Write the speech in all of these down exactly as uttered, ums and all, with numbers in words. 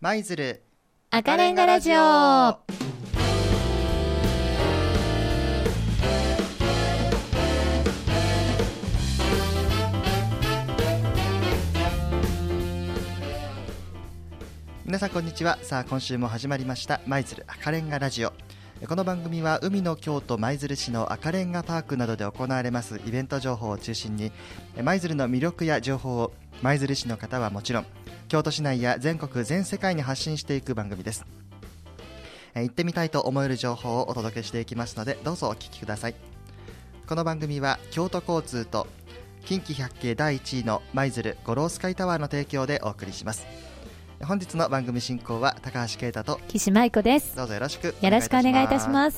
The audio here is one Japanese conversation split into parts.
舞鶴赤レンガラジオ。 皆さんこんにちは。さあ今週も始まりました舞鶴赤レンガラジオ。この番組は海の京都舞鶴市の赤レンガパークなどで行われますイベント情報を中心に舞鶴の魅力や情報を舞鶴市の方はもちろん京都市内や全国全世界に発信していく番組です。行ってみたいと思える情報をお届けしていきますのでどうぞお聞きください。この番組は京都交通と近畿百景だいいちいの舞鶴五郎スカイタワーの提供でお送りします。本日の番組進行は高橋啓太と岸舞子です。 どうぞよろしくよろしくお願いいたします。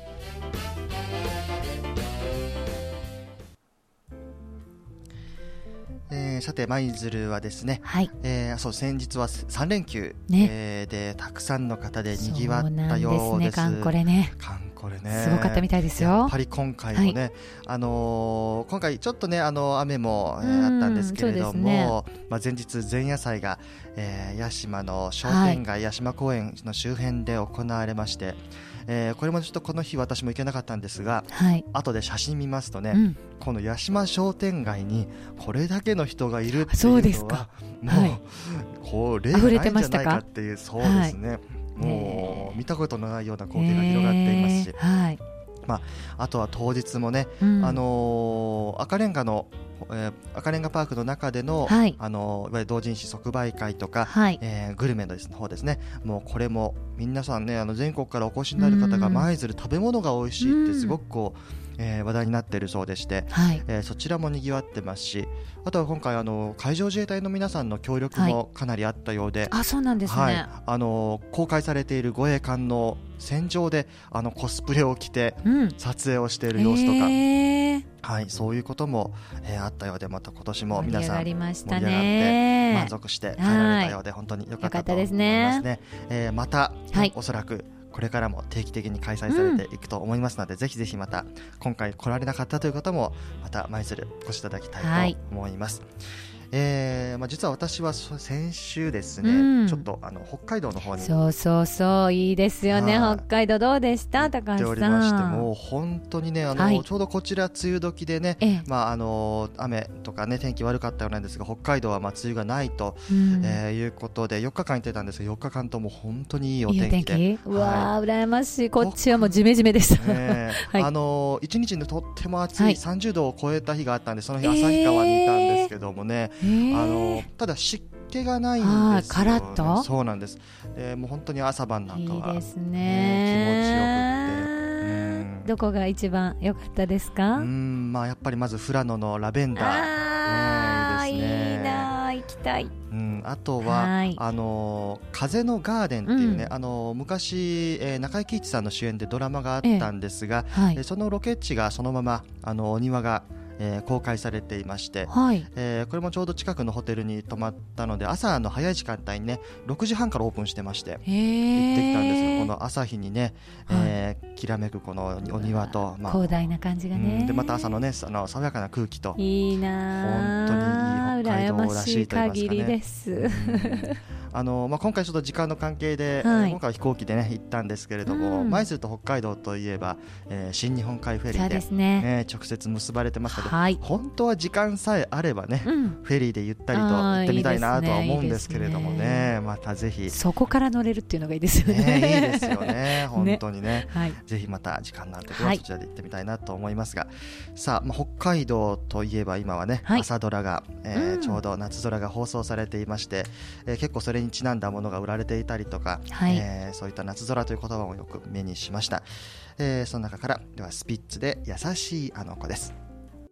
えー、さて舞鶴はですね、 はい、 えー、そう先日はさん連休、 ねえー、でたくさんの方でにぎわったようです。 そうなんですね。カンコレね。 カンコレね。 すごかったみたいですよ。 やっぱり今回もね、はい、あのー、今回ちょっとねあの雨も、えー、あったんですけれども、ねまあ、前日前夜祭が、えー、屋島の商店街、はい、屋島公園の周辺で行われまして、えー、これもちょっとこの日私も行けなかったんですが、はい、後で写真見ますとね、うん、この屋島商店街にこれだけの人がいるっていうのはそうですか、 もう、はい、こう例がないんじゃないかっていう、そうですね、はい、もう見たことのないような光景が広がっていますし、はいまあ、あとは当日もね、うん、あのー、赤レンガのえー、赤レンガパークの中での、はい、あのいわゆる同人誌即売会とか、はいえー、グルメの方ですね。もうこれも皆さんねあの全国からお越しになる方が舞鶴食べ物が美味しいってすごくこう、えー、話題になっているそうでして、はいえー、そちらもにぎわってますし、あとは今回あの海上自衛隊の皆さんの協力もかなりあったようで、はい、 あそうなんですね、 はい、あの公開されている護衛艦の船上であのコスプレを着て撮影をしている様子とか、うんえーはい、そういうことも、えー、あったようで、また今年も皆さん盛り上がって満足して帰られたようで本当に良かったと思いますね。ねえー、また、はい、おそらくこれからも定期的に開催されていくと思いますので、うん、ぜひぜひまた今回来られなかったという方もまた舞鶴お越しいただきたいと思います。はいえーまあ、実は私は先週ですね、うん、ちょっとあの北海道の方にそうそうそういいですよね。北海道どうでした高橋さん。行っておりましてもう本当にねあの、はい、ちょうどこちら梅雨時でね、ええまあ、あの雨とかね天気悪かったようなんですが北海道はまあ梅雨がないと、うんえー、いうことでよっかかん行ってたんですがよっかかんとも本当にいいお天気でいいお天気、 うわー羨ましい。こっちはもうジメジメでした、 ねはい、あのいちにちにとっても暑いさんじゅうどを超えた日があったんでその日旭川にいたんですけどもね、えーあのただ湿気がないんですよ、ね、 カラッとそうなんです。でもう本当に朝晩なんかは、 いいですね、 ね、気持ちよくって、 うんどこが一番良かったですか。 うん、まあ、やっぱりまず富良野のラベンダー、 あ、ね、いいですね。いいな行きたい、 うん、あとはあの風のガーデンっていうね、うん、あの昔、えー、中井貴一さんの主演でドラマがあったんですが、ええはい、そのロケ地がそのままあのお庭がえー、公開されていまして、はいえー、これもちょうど近くのホテルに泊まったので朝の早い時間帯にねろくじはんからオープンしてまして行ってきたんですがこの朝日にね、えーはい、きらめくこのお庭と、まあ、 広大な感じがね、 うん、でまた朝のねあの爽やかな空気といいな本当にいい北海道らしいと言いますかね。羨ましい限りです、うんあのまあ、今回ちょっと時間の関係で、はい、今回は飛行機で、ね、行ったんですけれども、うん、舞鶴と北海道といえば、えー、新日本海フェリー で, で、ねね、直接結ばれてますので、はい、本当は時間さえあればね、うん、フェリーでゆったりと行ってみたいなとは思うんですけれども ね, いいねまたぜひそこから乗れるっていうのがいいですよね。 ねいいですよね本当に ね, ね、はい、ぜひまた時間のある時はそちらで行ってみたいなと思いますが、はい、さあ、まあ、北海道といえば今はね、はい、朝ドラが、えーうん、ちょうど夏空が放送されていまして、えー、結構それにちなんだものが売られていたりとか、はいえー、そういった夏空という言葉もよく目にしました、えー、その中からではスピッツで優しいあの子です。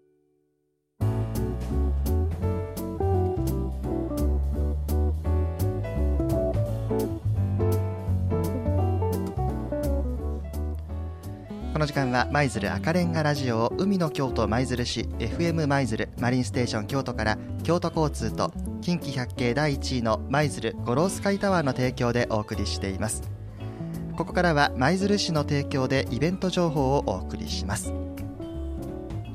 この時間は舞鶴赤レンガラジオを海の京都舞鶴市 エフエム 舞鶴マリンステーション京都から京都交通と近畿百景だいいちいの舞鶴五郎スカイタワーの提供でお送りしています。ここからは舞鶴市の提供でイベント情報をお送りします。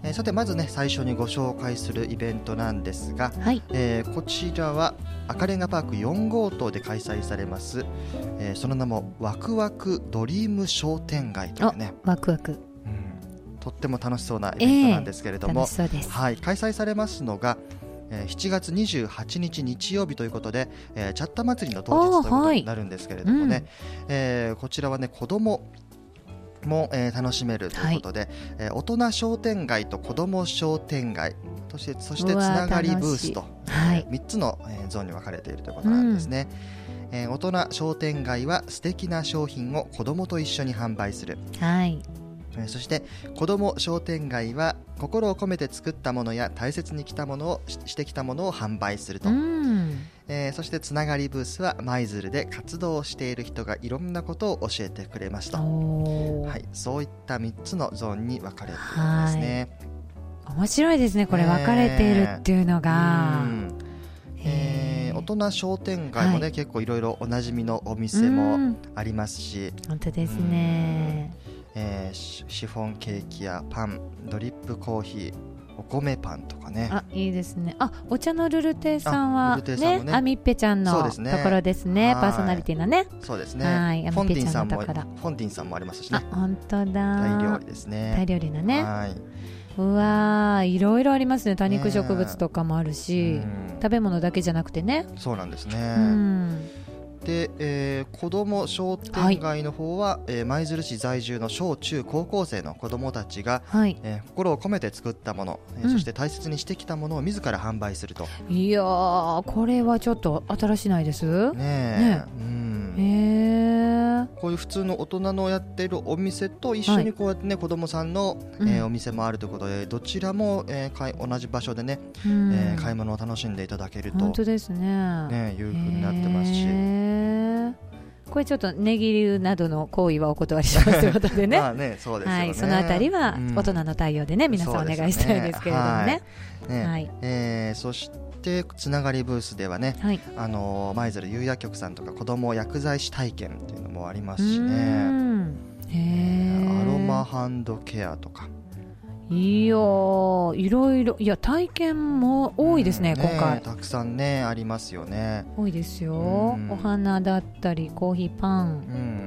えー、さてまずね最初にご紹介するイベントなんですが、 はい、 えー、こちらは赤レンガパークよん号棟で開催されます、えー、その名もワクワクドリーム商店街というね、 ワクワク、 とっても楽しそうなイベントなんですけれども、 えー、楽しそうです。 はい、開催されますのが、えー、しちがつにじゅうはちにち日曜日ということで、えー、チャッタ祭りの当日ということになるんですけれどもね、はい、うん、えー、こちらはね子供も、えー、楽しめるということで、はい、えー、大人商店街と子ども商店街そして、そしてつながりブースと、はい、みっつの、えー、ゾーンに分かれているということなんですね、うん、えー、大人商店街は素敵な商品を子どもと一緒に販売する、はい、えー、そして子ども商店街は心を込めて作ったものや大切に来たものをししてきたものを販売すると、うん、えー、そしてつながりブースは舞鶴で活動をしている人がいろんなことを教えてくれますと、はい、そういったみっつのゾーンに分かれているんですね。 面白いですねこれ、分かれているっていうのが、 えー、大人商店街もね、はい、結構いろいろおなじみのお店もありますし、 本当ですね、 えー、シフォンケーキやパン、ドリップコーヒー、お米パンとかね、 あ、いいですね。あ、お茶のルルテさんはね、あみっぺちゃんのところですね、パーソナリティのね、 そうですね、はい、フォンティンさんもフォンティンさんもありますしね、 あ、本当だ、 タイ料理ですね、 タイ料理のね、 はい、 うわー、いろいろありますね。多肉植物とかもあるし、ね、食べ物だけじゃなくてね。 そうなんですね、うん、で、えー、子ども商店街の方は、はい、えー、舞鶴市在住の小中高校生の子どもたちが、はい、えー、心を込めて作ったもの、えーうん、そして大切にしてきたものを自ら販売すると。 いやー、これはちょっと新しないですね。ね、うん、へー、 こういう普通の大人のやっているお店と一緒にこうやってね、はい、子どもさんの、えー、お店もあるということで、どちらも、えー、かい同じ場所でね、うん、えー、買い物を楽しんでいただけると、 本当ですね、 ね、いう風になってますし、 これちょっと値切りなどの行為はお断りしますということでね、 まあね、そうですよね、 はい、そのあたりは大人の対応でね、うん、皆さんお願いしたいですけれどもね、 はいね、はい、えー、そしてつながりブースではね、はい、あの舞鶴有薬局さんとか子ども薬剤師体験っていうのもありますしね、うん、へー、アロマハンドケアとか、 いやー、いろいろ、いや体験も多いですね、うん、今回ね、たくさんねありますよね、 多いですよ、うん、お花だったりコーヒー、パン、うん、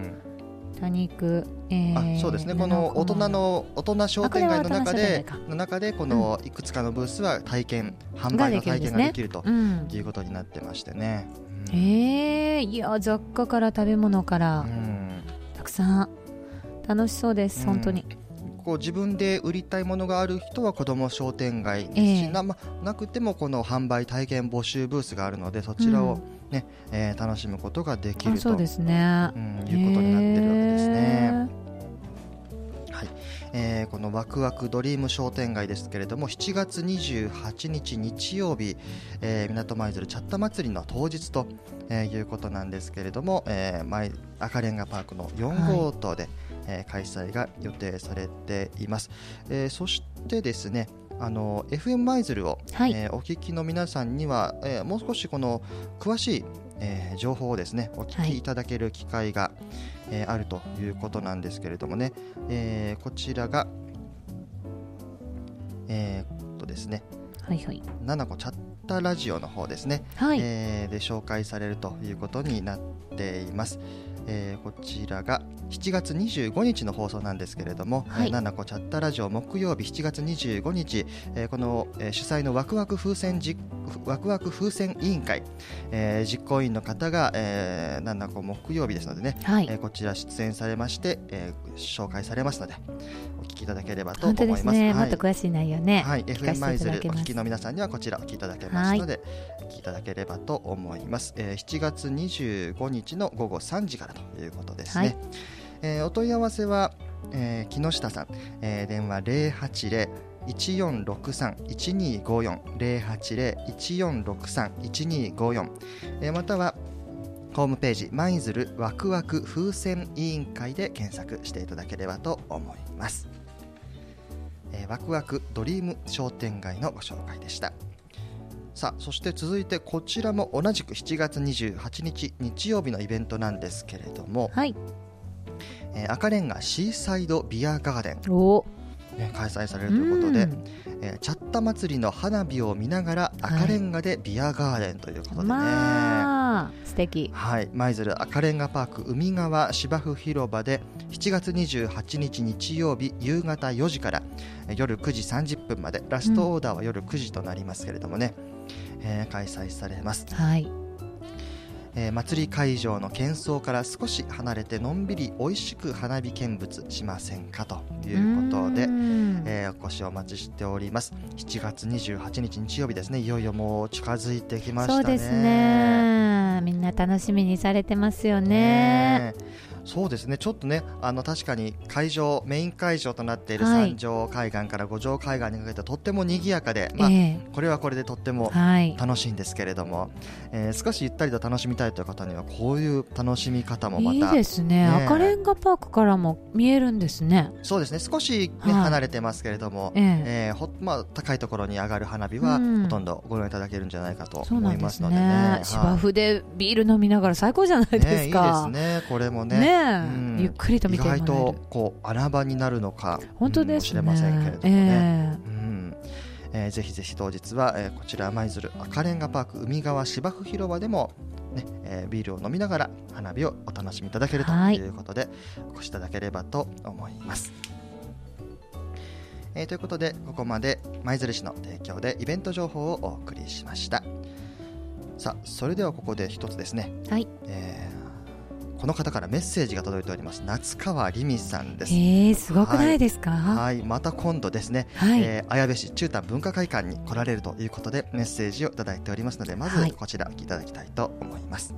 多肉、えー、 あ、そうですね、この大人の大人商店街の中での中でこのいくつかのブースは体験、うん、販売の体験ができるということになってましてね、 うん、えー、いや雑貨から食べ物から、うん、たくさん楽しそうです、うん、本当に。 こう自分で売りたいものがある人は子ども商店街ですし、えー、な, ま、なくてもこの販売体験募集ブースがあるので、そちらを、ね、うん、えー、楽しむことができると、 そうですね、 うん、いうことになっているわけですね、はい、えー、このワクワクドリーム商店街ですけれども、しちがつにじゅうはちにち日曜日、えー、港舞鶴チャッタ祭りの当日と、えー、いうことなんですけれども、えー、赤レンガパークのよん号棟で、はい、えー、開催が予定されています、えー、そしてですね、あの エフエム 舞鶴を、はい、えー、お聞きの皆さんには、えー、もう少しこの詳しい、えー、情報をですねお聞きいただける機会が、はい、えー、あるということなんですけれどもね、えー、こちらがえー、っとですね、はいはい、ななこチャッタラジオの方ですね、はい、えー、で紹介されるということになっています。えー、こちらがしちがつにじゅうごにちの放送なんですけれども、はい、ななこチャッタラジオ木曜日しちがつにじゅうごにち、えー、この、えー、主催のワクワク風船じワクワク風船委員会、えー、実行委員の方が、えー、ななこ木曜日ですのでね、はい、えー、こちら出演されまして、えー、紹介されますのでお聞きいただければと思います。 本当ですね、はい、もっと詳しい内容ね、 はい、エフエム 舞鶴お聞きの皆さんにはこちらお聞きいただけますので、はい、お聞きいただければと思います、えー、しちがつにじゅうごにちのごごさんじからということですね、はい、えー、お問い合わせは、えー、木下さん、えー、電話 ゼロはちゼロ いちよんろくさん いちにごよん ゼロはちゼロ いちよんろくさん いちにごよん、えー、またはホームページ舞鶴ワクワク風船委員会で検索していただければと思います、えー、ワクワクドリーム商店街のご紹介でした。さあ、そして続いてこちらも同じくしちがつにじゅうはちにち日曜日のイベントなんですけれども、はい、えー、赤レンガシーサイドビアガーデン、おね、開催されるということで、えー、チャッタ祭りの花火を見ながら赤レンガでビアガーデンということでね、 まあ素敵、 はい、舞鶴赤レンガパーク海側芝生広場でしちがつにじゅうはちにち日曜日夕方よじから夜くじさんじゅっぷんまで、ラストオーダーは夜くじとなりますけれどもね、うんえー、開催されます。 はい、 えー、祭り会場の喧騒から少し離れてのんびり美味しく花火見物しませんかということで、えー、お越しお待ちしております。しちがつにじゅうはちにち日曜日ですね。いよいよもう近づいてきましたね。 そうですね、みんな楽しみにされてますよ ね, ねそうですね、ちょっとね、あの確かに会場メイン会場となっている三条海岸から五条海岸にかけてとっても賑やかで、まあえー、これはこれでとっても楽しいんですけれども、はいえー、少しゆったりと楽しみたいという方にはこういう楽しみ方もまたいいですね、ね赤レンガパークからも見えるんですね。 そうですね、少し、ねはい、離れてますけれども、えーえーほまあ、高いところに上がる花火は、うん、ほとんどご覧いただけるんじゃないかと思いますのでね。そうなんですね、 芝生でビール飲みながら最高じゃないですか、ね、 いいですね、これもね、 ね、うんゆっくりと見てもらえる。 意外とこう穴場になるのか本当ですね、 うん、もしれませんけれどもね、えーうんえー、ぜひぜひ当日は、えー、こちら舞鶴赤レンガパーク海側芝生広場でも、ねえー、ビールを飲みながら花火をお楽しみいただけるということで、お越しいただければと思います。えー、ということでここまで舞鶴市の提供でイベント情報をお送りしました。さあそれではここで一つですね、はいえーこの方からメッセージが届いております。夏川りみさんです。 えー、すごくないですか。 はい、はい、また今度ですね、はいえー、綾部市中丹文化会館に来られるということでメッセージをいただいておりますので、まずこちらお聞きいただきたいと思います。はい、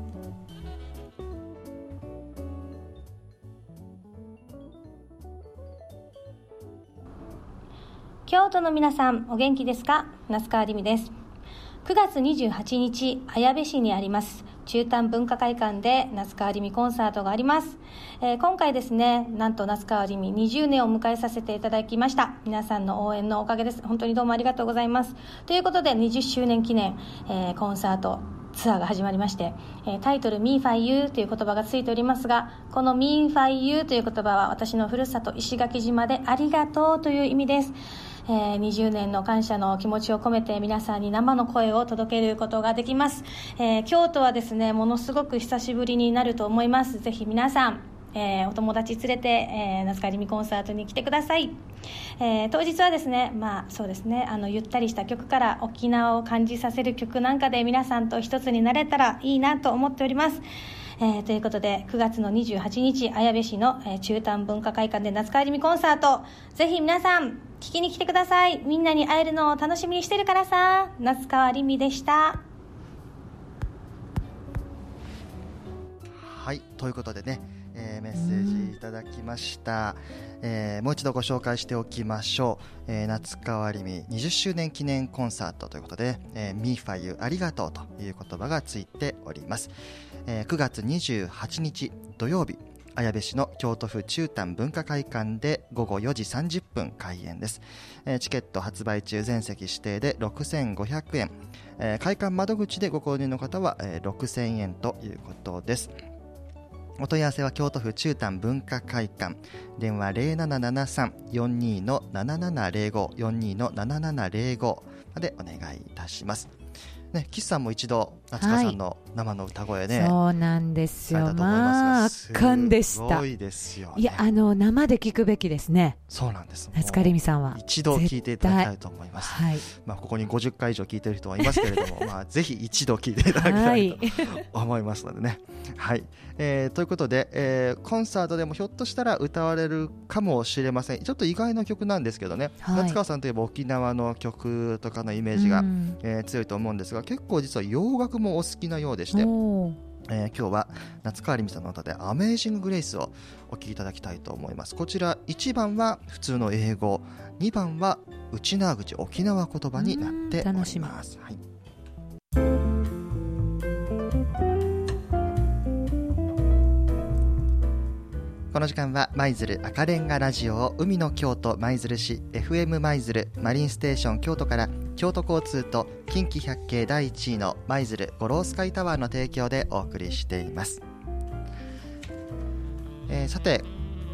京都の皆さんお元気ですか。夏川りみです。くがつにじゅうはちにち綾部市にあります中丹文化会館で夏川りみコンサートがあります、えー、今回ですね、なんと夏川りみにじゅうねんを迎えさせていただきました。皆さんの応援のおかげです。本当にどうもありがとうございます。ということでにじゅっしゅうねん記念、えー、コンサートツアーが始まりまして、えー、タイトル Me for You という言葉がついておりますが、この Me for You という言葉は私のふるさと石垣島でありがとうという意味です。えー、にじゅうねんの感謝の気持ちを込めて皆さんに生の声を届けることができます。えー、京都はですね、ものすごく久しぶりになると思います。ぜひ皆さん、えー、お友達連れて、えー、夏川りみコンサートに来てください。えー、当日はですね、まあそうですね、あのゆったりした曲から沖縄を感じさせる曲なんかで皆さんと一つになれたらいいなと思っております。えー、ということでくがつのにじゅうはちにち綾部市の、えー、中丹文化会館で夏川りみコンサート、ぜひ皆さん聞きに来てください。みんなに会えるのを楽しみにしてるからさ。夏川りみでした。 はい、ということでね、えー、メッセージいただきました。えー、もう一度ご紹介しておきましょう。えー、夏川りみにじゅっしゅうねん記念コンサートということで、えー、Me for You ありがとうという言葉がついております。えー、くがつにじゅうはちにち土曜日、綾部市の京都府中丹文化会館でごごよじさんじゅっぷん開演です。えー、チケット発売中、全席指定でろくせんごひゃくえん、えー、会館窓口でご購入の方は、えー、ろくせんえんということです。お問い合わせは京都府中丹文化会館、電話 ゼロななななさん よんに ななななゼロご よんに ななななゼロご までお願いいたします。ね、岸さんも一度夏川さんの生の歌声ね、 はい、そうなんですよ。まあ圧巻でした。 すごいですよね。 いや、あの生で聞くべきですね。 そうなんです。 夏川りみさんは一度聞いていただきたいと思います。 はい、 まあ、ここにごじゅっかい以上聞いている人はいますけれどもまあ、ぜひ一度聞いていただきたいと思いますのでね。はい、えー、ということで、えー、コンサートでもひょっとしたら歌われるかもしれません。ちょっと意外な曲なんですけどね、はい、夏川さんといえば沖縄の曲とかのイメージが、うんえー、強いと思うんですが、結構実は洋楽もお好きなようでして、えー、今日は夏川りみさんの歌でアメージンググレイスをお聴きいただきたいと思います。こちらいちばんは普通の英語、にばんは内縄口沖縄言葉になっております。はい、この時間は舞鶴赤レンガラジオを海の京都舞鶴市 エフエム 舞鶴マリンステーション京都から京都交通と近畿百景だいいちいの舞鶴五郎スカイタワーの提供でお送りしています。えー、さて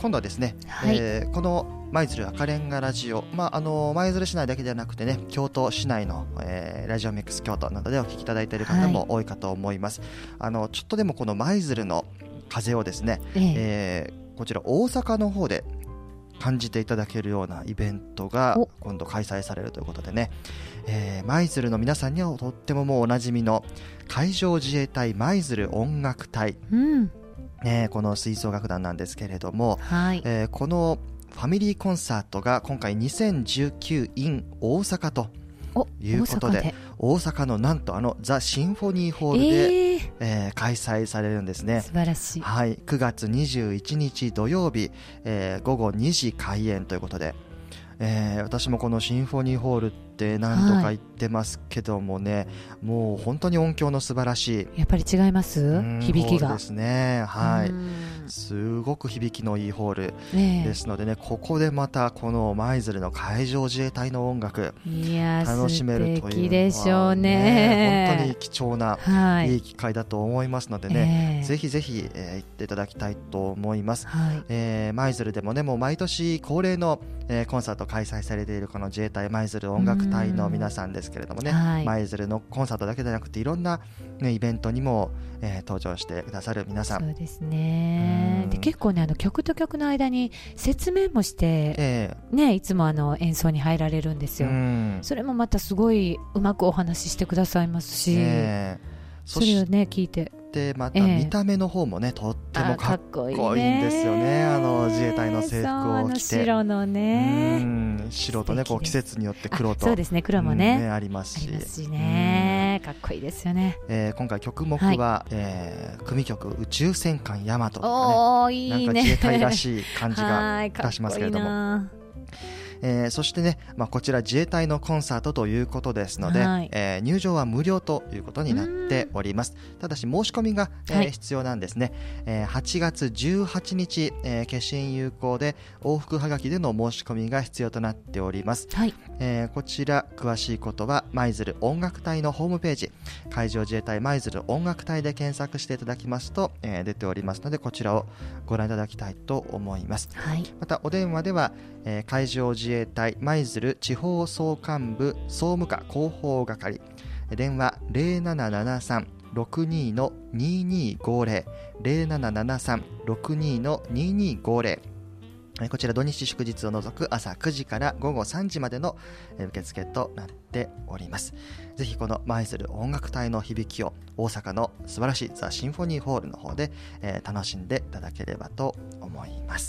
今度はですね、はい、えー、この舞鶴赤レンガラジオ、まあ、あの舞鶴市内だけではなくてね、京都市内の、えー、ラジオミックス京都などでお聞きいただいている方も多いかと思います、はい、あのちょっとでもこの舞鶴の風をですね、えーえー、こちら大阪の方で感じていただけるようなイベントが今度開催されるということでね、えー、舞鶴の皆さんにはとってももうおなじみの海上自衛隊舞鶴音楽隊、うん、ね、この吹奏楽団なんですけれども、はい、えー、このファミリーコンサートが今回にせんじゅうきゅう in 大阪ということで、大阪のなんとあのザ・シンフォニーホールで、えーえー、開催されるんですね。 素晴らしい、 はい、くがつにじゅういちにち土曜日、えー、ごごにじ開演ということで、えー、私もこのシンフォニーホールって何度か行ってますけどもね、はい、もう本当に音響の素晴らしい、 やっぱり違います、響きがですね、はい、すごく響きのいいホールですのでね、ここでまたこの舞鶴の海上自衛隊の音楽いや楽しめるというのは、ね、 素敵でしょうね、 本当に貴重な、はい、いい機会だと思いますのでね、えー、ぜひぜひ、えー、行っていただきたいと思います、はい、えー、舞鶴でもね、もう毎年恒例の、えー、コンサート開催されているこの自衛隊舞鶴音楽隊の皆さんですけれどもね、舞鶴のコンサートだけでなくていろんな、ね、イベントにも、えー、登場してくださる皆さん、 そうですね、で結構ね、あの曲と曲の間に説明もして、えーね、いつもあの演奏に入られるんですよ。それもまたすごいうまくお話ししてくださいますし、えー、それをね聞いて、 でまた見た目の方もね、えー、とってもかっこいいんですよね。あの自衛隊の制服を着て、 白のね、 うん、白とね、こう季節によって黒と、 そうですね、黒もね、 うん、ねありますし、 ありますしね、かっこいいですよね。 えー、今回曲目は、はい、えー、組曲宇宙戦艦ヤマトとかね、 おー、いいね、 なんか自衛隊らしい感じがいたしますけれども、えー、そしてね、まあ、こちら自衛隊のコンサートということですので、はい、えー、入場は無料ということになっております。ただし申し込みが、えーはい、必要なんですね。えー、はちがつじゅうはちにち、えー、決心有効で往復はがきでの申し込みが必要となっております、はい、えー、こちら詳しいことは舞鶴音楽隊のホームページ、海上自衛隊舞鶴音楽隊で検索していただきますと、えー、出ておりますので、こちらをご覧いただきたいと思います、はい、またお電話では、えー、海上自衛隊舞鶴地方総監部総務課広報係、電話 ゼロななななさん ろくに の にーにーごーぜろ ゼロななななさん ろくに の にーにーごーぜろ、こちら土日祝日を除く朝くじからごごさんじまでの受付となっております。ぜひこの舞鶴音楽隊の響きを大阪の素晴らしいザ・シンフォニーホールの方で、えー、楽しんでいただければと思います。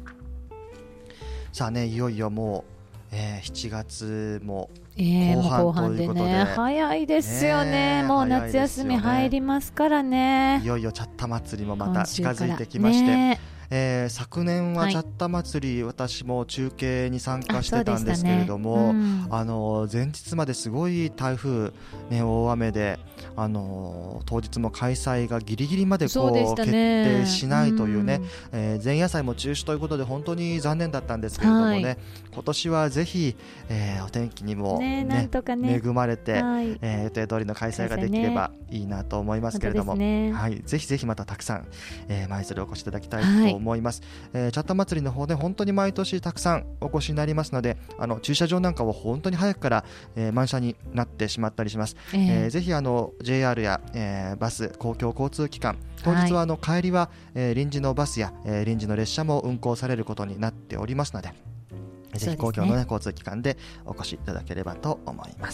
さあね、いよいよもう、えー、しちがつも後半ということで、えー、後半でね、早いですよね、もう夏休み入りますからね、 いよいよチャッタ祭りもまた近づいてきまして、ね、えー、昨年はチャッタ祭り、はい、私も中継に参加してたんですけれども、あ、ね、うん、あの前日まですごい台風、ね、大雨で、あの当日も開催がギリギリまでこう、ね、決定しないというね、うん、えー、前夜祭も中止ということで本当に残念だったんですけれどもね、はい、今年はぜひ、えー、お天気にも、ねねなんとかね、恵まれて、はい、えー、予定通りの開催ができればいいなと思いますけれども、ね、はい、ぜひぜひまたたくさん、えー、舞鶴お越しいただきたいと思います、はい、思います、えー、チャッタ祭りの方で本当に毎年たくさんお越しになりますので、あの駐車場なんかは本当に早くから、えー、満車になってしまったりします、えーえー、ぜひあの ジェイアール や、えー、バス公共交通機関、当日はあの帰りは、えー、臨時のバスや、えー、臨時の列車も運行されることになっておりますので、ぜひ公共の、ね、交通機関でお越しいただければと思います。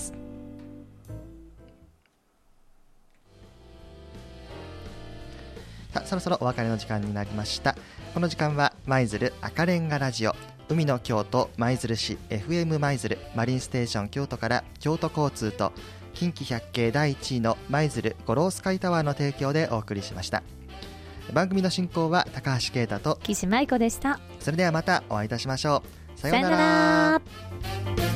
さあ、そろそろお別れの時間になりました。この時間は舞鶴赤レンガラジオ、海の京都舞鶴市 エフエム 舞鶴マリンステーション京都から京都交通と近畿百景だいいちいの舞鶴五郎スカイタワーの提供でお送りしました。番組の進行は高橋啓太と岸舞子でした。 それではまたお会いいたしましょう。さようなら。 さようなら。